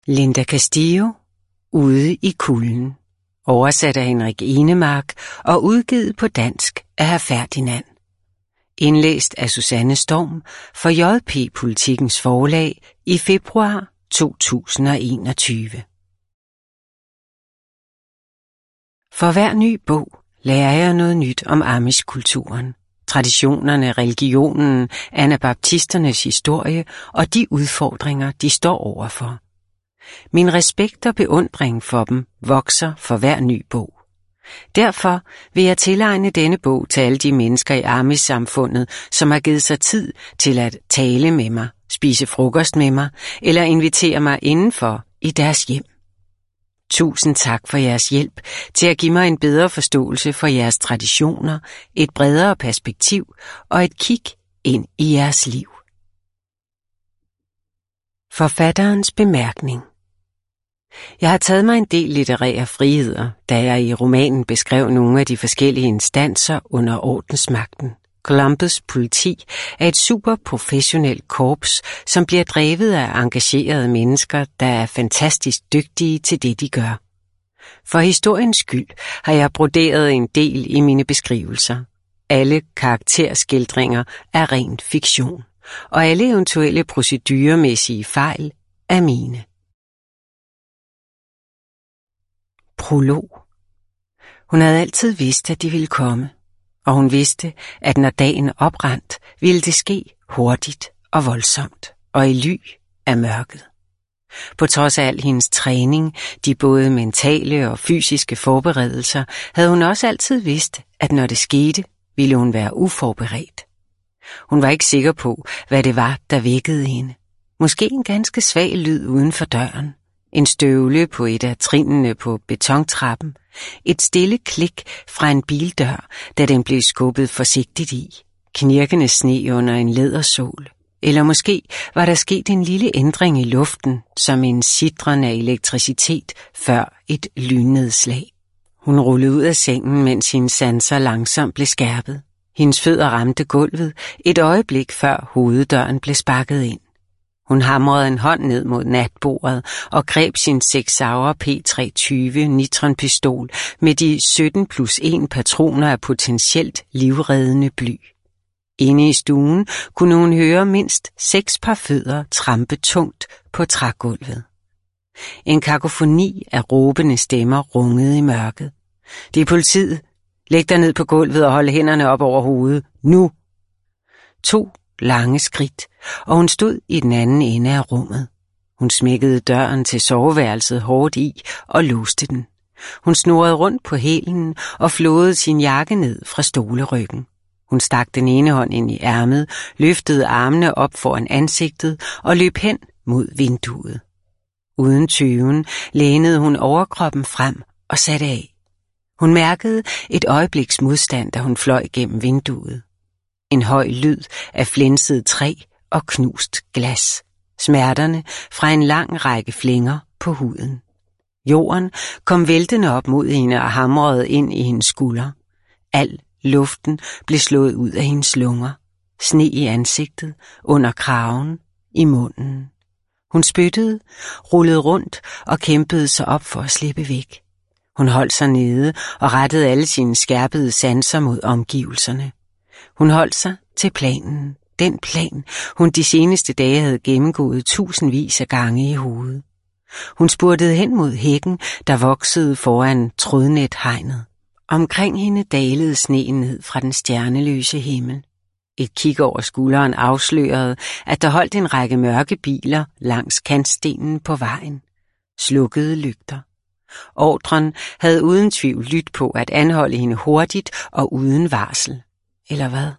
Linda Castillo, Ude i kulden. Oversat af Henrik Enemark og udgivet på dansk af hr. Ferdinand. Indlæst af Susanne Storm for JP Politikens Forlag i februar 2021. For hver ny bog lærer jeg noget nyt om Amish-kulturen, traditionerne, religionen, anabaptisternes historie og de udfordringer, de står overfor. Min respekt og beundring for dem vokser for hver ny bog. Derfor vil jeg tilegne denne bog til alle de mennesker i Amish-samfundet, som har givet sig tid til at tale med mig, spise frokost med mig eller invitere mig indenfor i deres hjem. Tusind tak for jeres hjælp til at give mig en bedre forståelse for jeres traditioner, et bredere perspektiv og et kig ind i jeres liv. Forfatterens bemærkning. Jeg har taget mig en del litterære friheder, da jeg i romanen beskrev nogle af de forskellige instanser under ordensmagten. Columbus politi er et super professionelt korps, som bliver drevet af engagerede mennesker, der er fantastisk dygtige til det, de gør. For historiens skyld har jeg broderet en del i mine beskrivelser. Alle karakterskildringer er rent fiktion, og alle eventuelle proceduremæssige fejl er mine. Prolog. Hun havde altid vidst, at de ville komme, og hun vidste, at når dagen oprandt, ville det ske hurtigt og voldsomt, og i ly af mørket. På trods af al hendes træning, de både mentale og fysiske forberedelser, havde hun også altid vidst, at når det skete, ville hun være uforberedt. Hun var ikke sikker på, hvad det var, der vækkede hende. Måske en ganske svag lyd uden for døren. En støvle på et af trinene på betontrappen. Et stille klik fra en bildør, da den blev skubbet forsigtigt i. Knirkende sne under en lædersål. Eller måske var der sket en lille ændring i luften, som en sitren af elektricitet før et lynnedslag. Hun rullede ud af sengen, mens hendes sanser langsomt blev skærpet. Hendes fødder ramte gulvet et øjeblik før hoveddøren blev sparket ind. Hun hamrede en hånd ned mod natbordet og greb sin 6 Sauer P320 nitronpistol med de 17+1 patroner af potentielt livreddende bly. Inde i stuen kunne hun høre mindst 6 par fødder trampe tungt på trægulvet. En kakofoni af råbende stemmer rungede i mørket. Det er politiet. Læg dig ned på gulvet og hold hænderne op over hovedet. Nu! 2 lange skridt, og hun stod i den anden ende af rummet. Hun smækkede døren til soveværelset hårdt i og låste den. Hun snurrede rundt på hælen og flåede sin jakke ned fra stoleryggen. Hun stak den ene hånd ind i ærmet, løftede armene op foran ansigtet og løb hen mod vinduet. Uden tøven lænede hun overkroppen frem og satte af. Hun mærkede et øjebliks modstand, da hun fløj gennem vinduet. En høj lyd af flænset træ og knust glas. Smerterne fra en lang række flinger på huden. Jorden kom væltende op mod hende og hamrede ind i hendes skulder. Al luften blev slået ud af hendes lunger. Sne i ansigtet, under kraven, i munden. Hun spyttede, rullede rundt og kæmpede sig op for at slippe væk. Hun holdt sig nede og rettede alle sine skærpede sanser mod omgivelserne. Hun holdt sig til planen, den plan, hun de seneste dage havde gennemgået tusindvis af gange i hovedet. Hun spurtede hen mod hækken, der voksede foran trådnethegnet. Omkring hende dalede sneen ned fra den stjerneløse himmel. Et kig over skulderen afslørede, at der holdt en række mørke biler langs kantstenen på vejen. Slukkede lygter. Ordren havde uden tvivl lyttet på at anholde hende hurtigt og uden varsel. Eller hvad?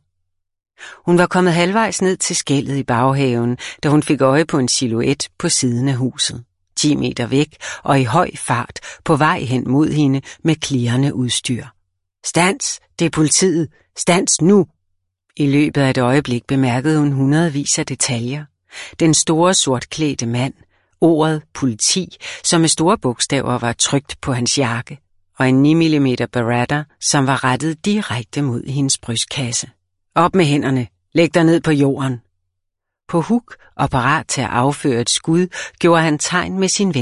Hun var kommet halvvejs ned til skellet i baghaven, da hun fik øje på en silhuet på siden af huset. 10 meter væk og i høj fart på vej hen mod hende med klirrende udstyr. Stands, det er politiet. Stands nu! I løbet af et øjeblik bemærkede hun hundredvis af detaljer. Den store sortklædte mand, ordet politi, som med store bogstaver var trykt på hans jakke, og en 9 mm Beretta, som var rettet direkte mod hendes brystkasse. Op med hænderne, læg dig ned på jorden. På huk og parat til at afføre et skud, gjorde han tegn med sin ven.